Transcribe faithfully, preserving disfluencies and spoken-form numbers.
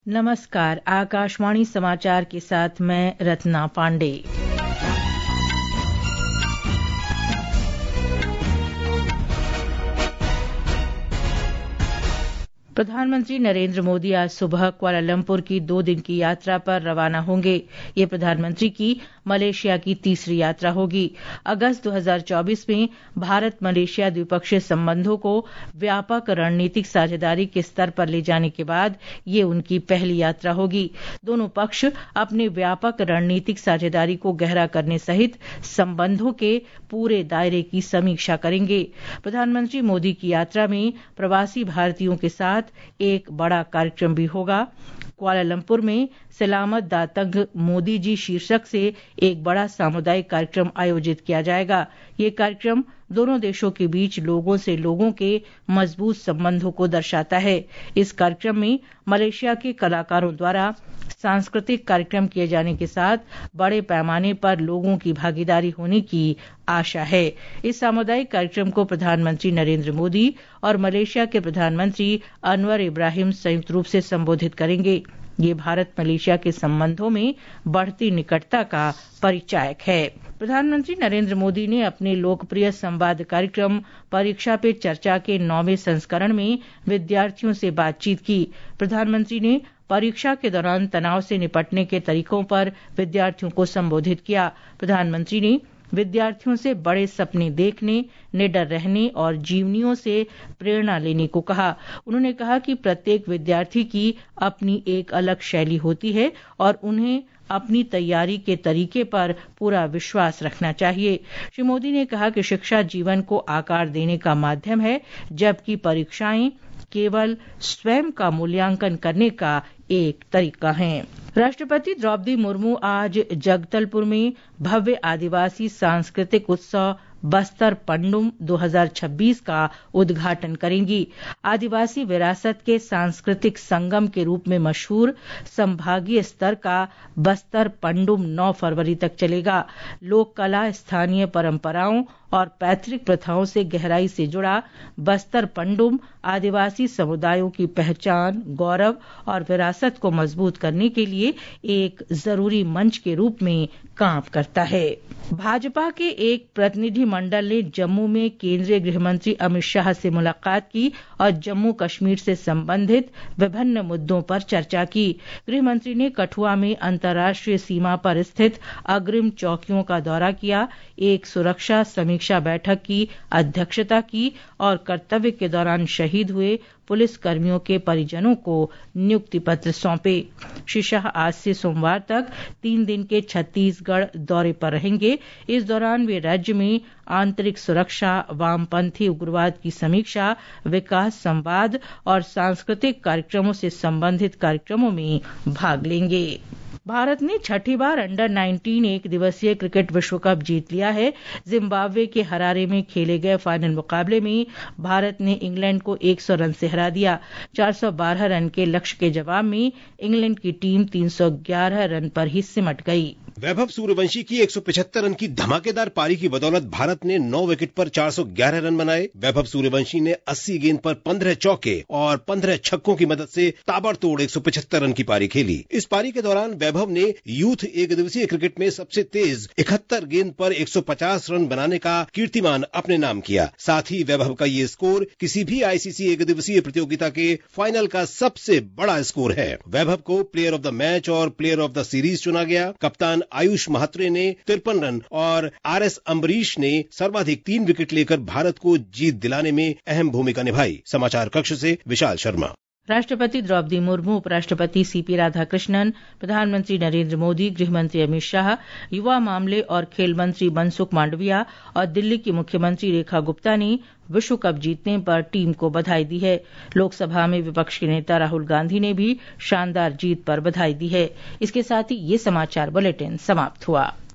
नमस्कार, आकाशवाणी समाचार के साथ मैं रत्ना पांडे। प्रधानमंत्री नरेंद्र मोदी आज सुबह कुआलालंपुर की दो दिन की यात्रा पर रवाना होंगे। ये प्रधानमंत्री की मलेशिया की तीसरी यात्रा होगी। अगस्त दो हज़ार चौबीस में भारत मलेशिया द्विपक्षीय संबंधों को व्यापक रणनीतिक साझेदारी के स्तर पर ले जाने के बाद ये उनकी पहली यात्रा होगी। दोनों पक्ष अपने व्यापक रणनीतिक साझेदारी को गहरा करने सहित संबंधों के पूरे दायरे की समीक्षा करेंगे। प्रधानमंत्री मोदी की यात्रा में प्रवासी भारतीयों के साथ एक बड़ा कार्यक्रम भी होगा। कुआलालंपुर में सलामत दातंग मोदी जी शीर्षक से एक बड़ा सामुदायिक कार्यक्रम आयोजित किया जाएगा। ये कार्यक्रम दोनों देशों के बीच लोगों से लोगों के मजबूत संबंधों को दर्शाता है। इस कार्यक्रम में मलेशिया के कलाकारों द्वारा सांस्कृतिक कार्यक्रम किए जाने के साथ बड़े पैमाने पर लोगों की भागीदारी होने की आशा है। इस सामुदायिक कार्यक्रम को प्रधानमंत्री नरेंद्र मोदी और मलेशिया के प्रधानमंत्री अनवर इब्राहिम संयुक्त रूप से संबोधित करेंगे। ये भारत मलेशिया के संबंधों में बढ़ती निकटता का परिचायक है। प्रधानमंत्री नरेंद्र मोदी ने अपने लोकप्रिय संवाद कार्यक्रम परीक्षा पे चर्चा के नौवें संस्करण में विद्यार्थियों से बातचीत की। प्रधानमंत्री ने परीक्षा के दौरान तनाव से निपटने के तरीकों पर विद्यार्थियों को संबोधित किया। प्रधानमंत्री ने विद्यार्थियों से बड़े सपने देखने, निडर रहने और जीवनियों से प्रेरणा लेने को कहा। उन्होंने कहा कि प्रत्येक विद्यार्थी की अपनी एक अलग शैली होती है और उन्हें अपनी तैयारी के तरीके पर पूरा विश्वास रखना चाहिए। श्री मोदी ने कहा कि शिक्षा जीवन को आकार देने का माध्यम है, जबकि परीक्षाएं केवल स्वयं का मूल्यांकन करने का एक तरीका है। राष्ट्रपति द्रौपदी मुर्मू आज जगदलपुर में भव्य आदिवासी सांस्कृतिक उत्सव बस्तर पंडुम दो हज़ार छब्बीस का उद्घाटन करेंगी। आदिवासी विरासत के सांस्कृतिक संगम के रूप में मशहूर संभागीय स्तर का बस्तर पंडुम नौ फरवरी तक चलेगा। लोक कला, स्थानीय परंपराओं और पैतृक प्रथाओं से गहराई से जुड़ा बस्तर पंडुम आदिवासी समुदायों की पहचान, गौरव और विरासत को मजबूत करने के लिए एक जरूरी मंच के रूप में काम करता है। भाजपा के एक प्रतिनिधि मंडल ने जम्मू में केंद्रीय गृह मंत्री अमित शाह से मुलाकात की और जम्मू कश्मीर से संबंधित विभिन्न मुद्दों पर चर्चा की। गृह मंत्री ने कठुआ में अंतर्राष्ट्रीय सीमा पर स्थित अग्रिम चौकियों का दौरा किया, एक सुरक्षा समीक्षा बैठक की अध्यक्षता की और कर्तव्य के दौरान शहीद हुए पुलिस कर्मियों के परिजनों को नियुक्ति पत्र सौंपे। श्री शाह आज से सोमवार तक तीन दिन के छत्तीसगढ़ दौरे पर रहेंगे। इस दौरान वे राज्य में आंतरिक सुरक्षा, वामपंथी उग्रवाद की समीक्षा, विकास संवाद और सांस्कृतिक कार्यक्रमों से संबंधित कार्यक्रमों में भाग लेंगे। भारत ने छठी बार अंडर नाइनटीन एक दिवसीय क्रिकेट विश्व कप जीत लिया है। जिम्बाब्वे के हरारे में खेले गए फाइनल मुकाबले में भारत ने इंग्लैंड को एक सौ रन से हरा दिया। चार सौ बारह रन के लक्ष्य के जवाब में इंग्लैंड की टीम तीन सौ ग्यारह रन पर ही सिमट गई। वैभव सूर्यवंशी की एक सौ पचहत्तर रन की धमाकेदार पारी की बदौलत भारत ने नौ विकेट पर चार सौ ग्यारह रन बनाए। वैभव सूर्यवंशी ने अस्सी गेंद पर पंद्रह चौके और पंद्रह छक्कों की मदद से ताबड़तोड़ एक सौ पचहत्तर रन की पारी खेली। इस पारी के दौरान वैभव ने यूथ एक दिवसीय क्रिकेट में सबसे तेज इकहत्तर गेंद पर एक सौ पचास रन बनाने का कीर्तिमान अपने नाम किया। साथ ही वैभव का ये स्कोर किसी भी आईसीसी एक दिवसीय प्रतियोगिता के फाइनल का सबसे बड़ा स्कोर है। वैभव को प्लेयर ऑफ द मैच और प्लेयर ऑफ द सीरीज चुना गया। कप्तान आयुष महात्रे ने तिरपन रन और आर एस अम्बरीश ने सर्वाधिक तीन विकेट लेकर भारत को जीत दिलाने में अहम भूमिका निभाई। समाचार कक्ष से विशाल शर्मा। राष्ट्रपति द्रौपदी मुर्मू, उपराष्ट्रपति सीपी राधाकृष्णन, प्रधानमंत्री नरेंद्र मोदी, गृह मंत्री अमित शाह, युवा मामले और खेल मंत्री मनसुख मांडविया और दिल्ली की मुख्यमंत्री रेखा गुप्ता ने विश्व कप जीतने पर टीम को बधाई दी है। लोकसभा में विपक्ष के नेता राहुल गांधी ने भी शानदार जीत पर बधाई दी है। इसके साथ ही ये समाचार बुलेटिन समाप्त हुआ।